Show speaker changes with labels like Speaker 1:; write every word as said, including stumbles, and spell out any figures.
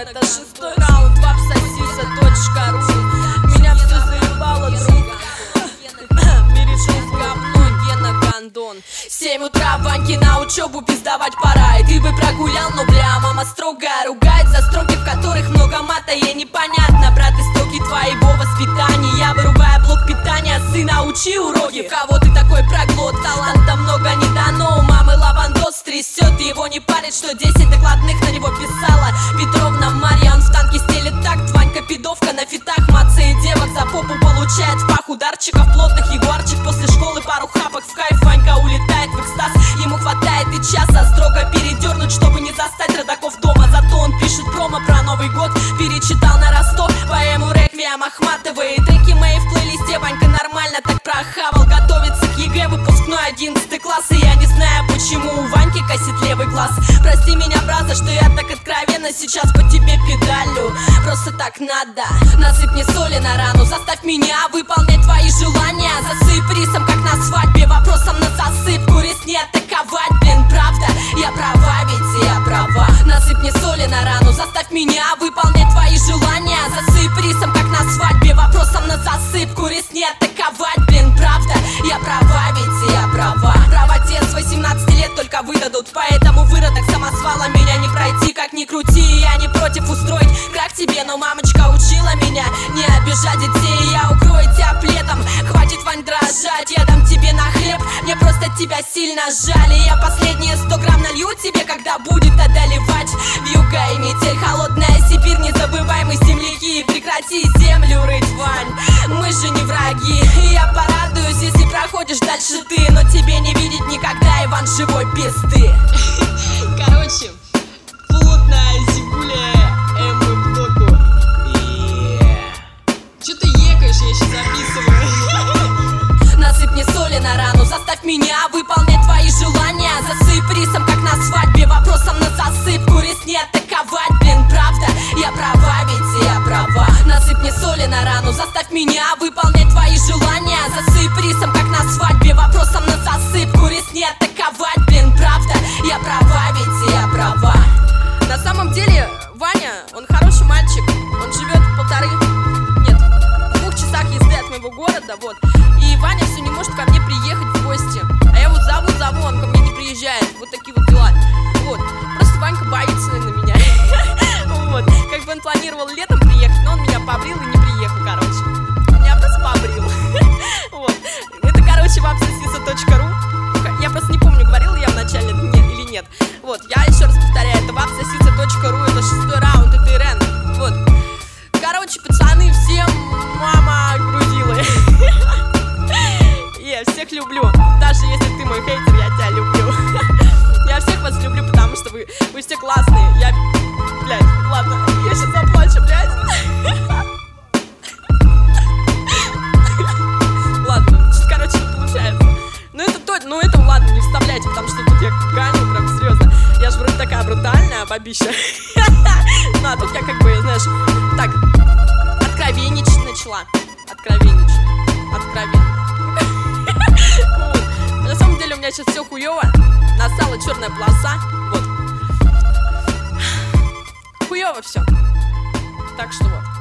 Speaker 1: Это шестой раунд, вапсосиса точка ру. Меня все заебало, друг. Бережу говно, Гена Гондон. Семь утра, Ваньке на учебу пиздавать пора. И ты бы прогулял, но бля, мама строгая. Ругает за строки, в которых много мата. Ей непонятно, брат, истоки твоего воспитания. Я вырубаю блок питания, сына учи уроки. В кого ты такой проглот, таланта много не дано. У мамы лавандос трясет, и его не парит, что десять докладных на него писала Петровна Марья. Он в танке стелит такт, Ванька пидовка на фитах. Мацает девок за попу, получает в пах ударчиков плотных. Егорчик после школы пару хапок в кайф. Ванька улетает в экстаз, ему хватает и часа строго передернуть, чтобы не застать родаков дома. Зато он пишет промо про Новый год, перечитал на Ростов поэму Реквием Ахматовой. Треки мои в плейлисте, Ванька нормально так прохавал. Готовится к ЕГЭ, выпускной одиннадцатый класс. И я не знаю, почему у Ваньки косит левый глаз. Прости меня, браза, что я так откровенно сейчас по тебе педалю. Просто так надо. Насыпь мне соли на рану, заставь меня выполнять твои желания. Засыпь рисом, как на свадьбе, вопросом на засыпку. Рис не атаковать, блин, правда, я права, ведь я права. Насыпь мне соли на рану, заставь меня выполнять твои желания. Засыпь рисом, как на свадьбе, вопросом на засыпку. Рис не атаковать, блин, правда, я права, ведь я права. Правоте с восемнадцати лет только выдадут, поэтому выродок самосвала меня не пройти. Как ни крути, я не против устроить крак тебе, но мамочка учила меня не обижать детей. Я ukрою тебя пледом, хватит, Вань, дрожать. Я дам тебе на хлеб, мне просто тебя сильно жаль. И я последние сто грамм налью тебе, когда будет одолевать вьюга и метель. Холодная Сибирь, не забывай, мы земляки. Прекрати землю рыть, Вань, мы же не враги. И я порадуюсь, если проходишь дальше ты, но тебе не видеть никогда, Иван, живой пизды.
Speaker 2: Короче, плотная зигуля, эмы в блоку.
Speaker 1: Yeah.
Speaker 2: Чё ты екаешь, я сейчас записываю.
Speaker 1: Насыпь мне соли на рану, заставь меня выполнять твои желания. Засыпь рисом, как на свадьбе, вопросом на засыпку. Рис не атаковать, блин, правда, я права, ведь я права. Насыпь мне соли на рану, заставь меня выполнять твои желания. Засыпь рисом, как на свадьбе, вопросом на засыпку. Рис не атаковать, блин, правда, я права, ведь я права.
Speaker 2: На самом деле, Ваня, он хороший мальчик. Он живет в полторы, нет, в двух часах езды от моего города, вот. И Ваня все не может ко мне приехать в гости. А я вот зову, зову, он ко мне не приезжает. Вот такие вот дела. Вот. Просто Ванька боится, наверное, меня. Вот. Как бы он планировал летом приехать, но он меня побрил и не приехал, короче. Меня просто побрил. Вот. Это, короче, вапсосиса точка ру. Я просто не помню, говорила я вначале или нет. Вот. Я еще раз повторяю, это вапсосиса точка ру. Это шестой раунд, это Ирен. Вот. Короче, пацаны, всем мама грузила. Я всех люблю. Даже если ты мой хейтер, я тебя люблю. Я всех вас люблю, потому что вы, вы все классные. Я, блядь, ладно, я сейчас заплачу, блядь. Ладно, сейчас, короче, не получается. Ну это то, ну это ладно, не вставляйте, потому что тут я ганю, прям серьезно. Я же вроде такая брутальная бабища. Ну а тут я как бы, знаешь, так, откровенничать начала. Откровенничать. Откровенно. Вот. На самом деле у меня сейчас все хуево. Настала черная полоса. Вот. Хуево все. Так что вот.